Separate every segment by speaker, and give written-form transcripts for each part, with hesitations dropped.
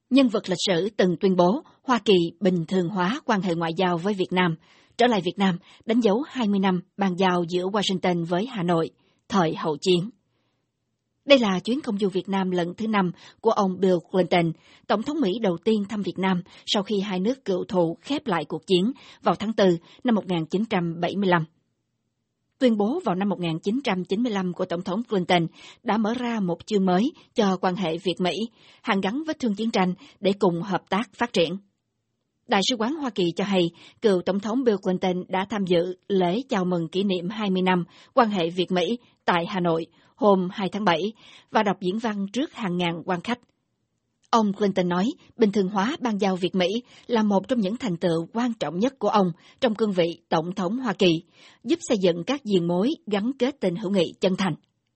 Speaker 1: Nhân vật lịch sử từng tuyên bố Hoa Kỳ bình thường hóa quan hệ ngoại giao với Việt Nam, trở lại Việt Nam đánh dấu 20 năm bàn giao giữa Washington với Hà Nội, thời hậu chiến. Đây là chuyến công du Việt Nam lần thứ 5 của ông Bill Clinton, Tổng thống Mỹ đầu tiên thăm Việt Nam sau khi hai nước cựu thù khép lại cuộc chiến vào tháng 4 năm 1975. Tuyên bố vào năm 1995 của Tổng thống Clinton đã mở ra một chương mới cho quan hệ Việt-Mỹ, hàn gắn vết thương chiến tranh để cùng hợp tác phát triển. Đại sứ quán Hoa Kỳ cho hay, cựu Tổng thống Bill Clinton đã tham dự lễ chào mừng kỷ niệm 20 năm quan hệ Việt-Mỹ tại Hà Nội hôm 2 tháng 7 và đọc diễn văn trước hàng ngàn quan khách. Ông Clinton nói, bình thường hóa ban giao Việt-Mỹ là một trong những thành tựu quan trọng nhất của ông trong cương vị Tổng thống Hoa Kỳ, giúp xây dựng các diền mối gắn kết tình hữu nghị chân thành.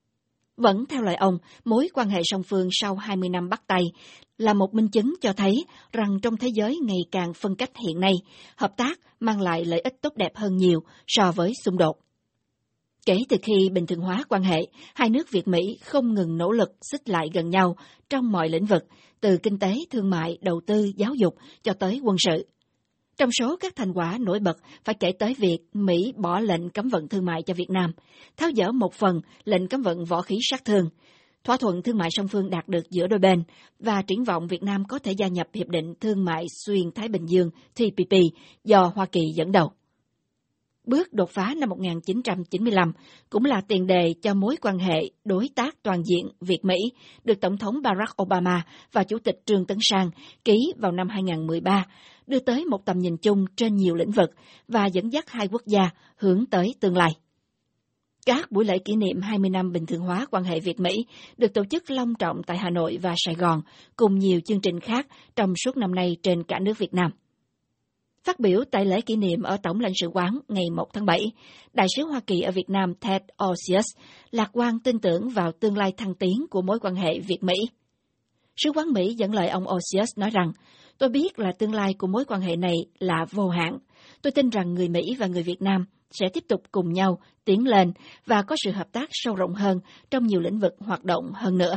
Speaker 1: Vẫn theo lời ông, mối quan hệ song phương sau 20 năm bắt tay là một minh chứng cho thấy rằng trong thế giới ngày càng phân cách hiện nay, hợp tác mang lại lợi ích tốt đẹp hơn nhiều so với xung đột. Kể từ khi bình thường hóa quan hệ, hai nước Việt-Mỹ không ngừng nỗ lực xích lại gần nhau trong mọi lĩnh vực, từ kinh tế, thương mại, đầu tư, giáo dục cho tới quân sự. Trong số các thành quả nổi bật phải kể tới việc Mỹ bỏ lệnh cấm vận thương mại cho Việt Nam, tháo dỡ một phần lệnh cấm vận võ khí sát thương, thỏa thuận thương mại song phương đạt được giữa đôi bên và triển vọng Việt Nam có thể gia nhập Hiệp định Thương mại Xuyên Thái Bình Dương TPP do Hoa Kỳ dẫn đầu. Bước đột phá năm 1995 cũng là tiền đề cho mối quan hệ đối tác toàn diện Việt-Mỹ được Tổng thống Barack Obama và Chủ tịch Trương Tấn Sang ký vào năm 2013, đưa tới một tầm nhìn chung trên nhiều lĩnh vực và dẫn dắt hai quốc gia hướng tới tương lai. Các buổi lễ kỷ niệm 20 năm bình thường hóa quan hệ Việt-Mỹ được tổ chức long trọng tại Hà Nội và Sài Gòn, cùng nhiều chương trình khác trong suốt năm nay trên cả nước Việt Nam. Phát biểu tại lễ kỷ niệm ở Tổng lãnh sự quán ngày 1 tháng 7, Đại sứ Hoa Kỳ ở Việt Nam Ted Osius lạc quan tin tưởng vào tương lai thăng tiến của mối quan hệ Việt-Mỹ. Sứ quán Mỹ dẫn lời ông Osius nói rằng, tôi biết là tương lai của mối quan hệ này là vô hạn. Tôi tin rằng người Mỹ và người Việt Nam sẽ tiếp tục cùng nhau tiến lên và có sự hợp tác sâu rộng hơn trong nhiều lĩnh vực hoạt động hơn nữa.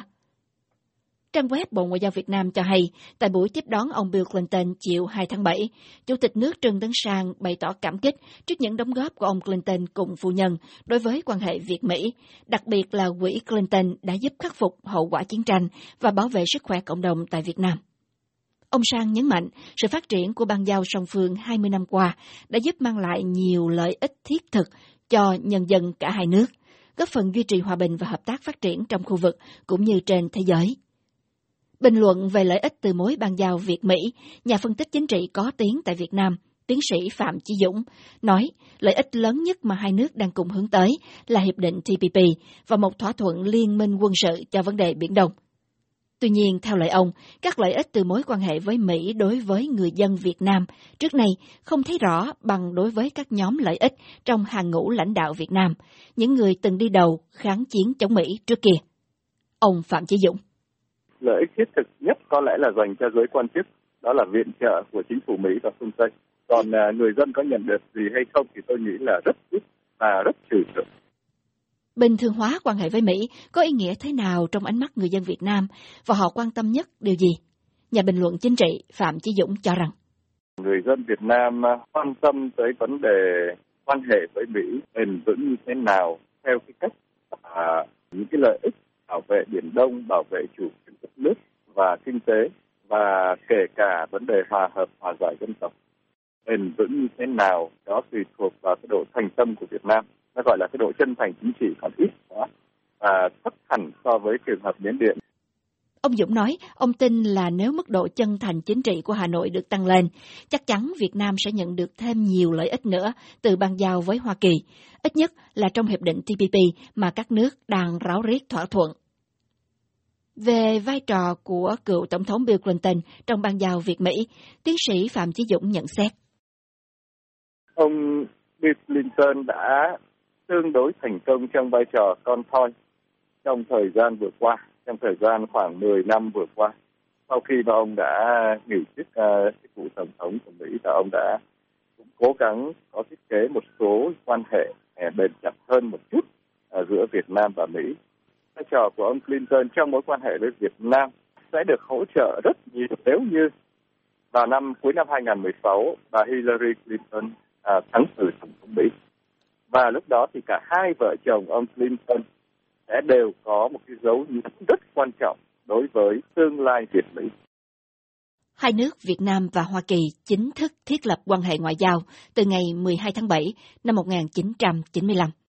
Speaker 1: Trang web Bộ Ngoại giao Việt Nam cho hay, tại buổi tiếp đón ông Bill Clinton chiều 2 tháng 7, Chủ tịch nước Trương Tấn Sang bày tỏ cảm kích trước những đóng góp của ông Clinton cùng phu nhân đối với quan hệ Việt-Mỹ, đặc biệt là quỹ Clinton đã giúp khắc phục hậu quả chiến tranh và bảo vệ sức khỏe cộng đồng tại Việt Nam. Ông Sang nhấn mạnh, sự phát triển của ban giao song phương 20 năm qua đã giúp mang lại nhiều lợi ích thiết thực cho nhân dân cả hai nước, góp phần duy trì hòa bình và hợp tác phát triển trong khu vực cũng như trên thế giới. Bình luận về lợi ích từ mối ban giao Việt-Mỹ, nhà phân tích chính trị có tiếng tại Việt Nam, tiến sĩ Phạm Chí Dũng, nói lợi ích lớn nhất mà hai nước đang cùng hướng tới là Hiệp định TPP và một thỏa thuận liên minh quân sự cho vấn đề Biển Đông. Tuy nhiên, theo lời ông, các lợi ích từ mối quan hệ với Mỹ đối với người dân Việt Nam trước nay không thấy rõ bằng đối với các nhóm lợi ích trong hàng ngũ lãnh đạo Việt Nam, những người từng đi đầu kháng chiến chống Mỹ trước kia. Ông Phạm Chí Dũng.
Speaker 2: Lợi ích thiết thực nhất có lẽ là dành cho giới quan chức, đó là viện trợ của chính phủ Mỹ và phương Tây. Còn người dân có nhận được gì hay không thì tôi nghĩ là rất ít và rất trừu tượng.
Speaker 1: Bình thường hóa quan hệ với Mỹ có ý nghĩa thế nào trong ánh mắt người dân Việt Nam và họ quan tâm nhất điều gì? Nhà bình luận chính trị Phạm Chí Dũng cho rằng
Speaker 2: người dân Việt Nam quan tâm tới vấn đề quan hệ với Mỹ bền vững như thế nào theo cái cách những cái lợi ích bảo vệ Biển Đông, bảo vệ chủ quyền đất nước và kinh tế, và kể cả vấn đề hòa hợp, hòa giải dân tộc. Bền vững như thế nào đó tùy thuộc vào cái độ thành tâm của Việt Nam. Nó gọi là cái độ chân thành chính trị còn ít quá và thấp hẳn so với trường hợp Miến Điện.
Speaker 1: Ông Dũng nói, ông tin là nếu mức độ chân thành chính trị của Hà Nội được tăng lên, chắc chắn Việt Nam sẽ nhận được thêm nhiều lợi ích nữa từ ban giao với Hoa Kỳ, ít nhất là trong Hiệp định TPP mà các nước đang ráo riết thỏa thuận. Về vai trò của cựu Tổng thống Bill Clinton trong ban giao Việt-Mỹ, tiến sĩ Phạm Chí Dũng nhận xét.
Speaker 2: Ông Bill Clinton đã tương đối thành công trong vai trò con thoi trong thời gian vừa qua, trong thời gian khoảng 10 năm vừa qua. Sau khi mà ông đã nghỉ chức chức vụ Tổng thống của Mỹ, và ông đã cũng cố gắng có thiết kế một số quan hệ bền chặt hơn một chút giữa Việt Nam và Mỹ. Vai trò của ông Clinton trong mối quan hệ với Việt Nam sẽ được hỗ trợ rất nhiều nếu vào cuối năm 2016, bà Hillary Clinton thắng cử tổng thống Mỹ. Và lúc đó thì cả hai vợ chồng ông Clinton sẽ đều có một cái dấu nhấn rất quan trọng đối với tương lai Việt Mỹ.
Speaker 1: Hai nước Việt Nam và Hoa Kỳ chính thức thiết lập quan hệ ngoại giao từ ngày 12 tháng 7 năm 1995.